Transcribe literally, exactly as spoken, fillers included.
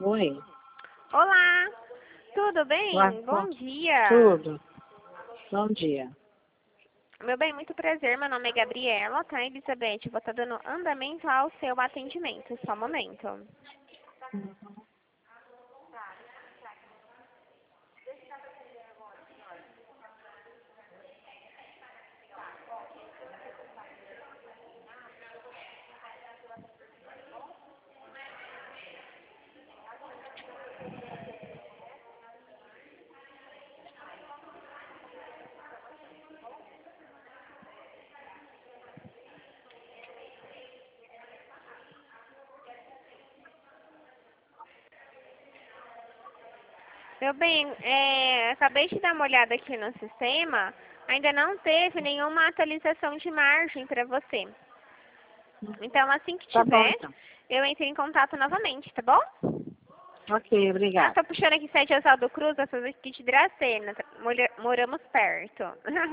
Oi. Olá, tudo bem? Boa- Bom dia. Tudo. Bom dia. Meu bem, muito prazer. Meu nome é Gabriela, tá, Elizabeth? Eu vou estar dando andamento ao seu atendimento. Só um momento. Meu bem, é, acabei de dar uma olhada aqui no sistema. Ainda não teve nenhuma atualização de margem para você. Então, assim que Tá bom, tiver, então. eu entro em contato novamente, tá bom? Ok, Ah, obrigada. tô puxando aqui sete Oswaldo Cruz, essas aqui de Dracena. Mora- Moramos perto.